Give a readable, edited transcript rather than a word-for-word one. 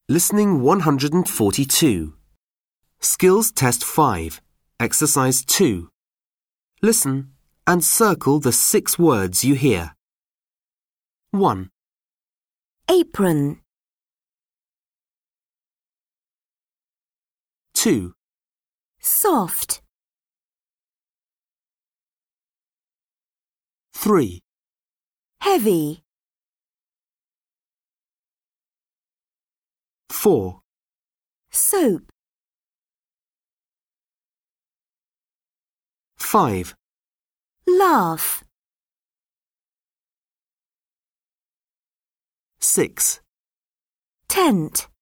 Listening 142. Skills Test 5. Exercise 2. Listen and circle the 6 words you hear. 1, apron, 2, soft, 3, heavy, 4, soap, 5, laugh, 6. tent.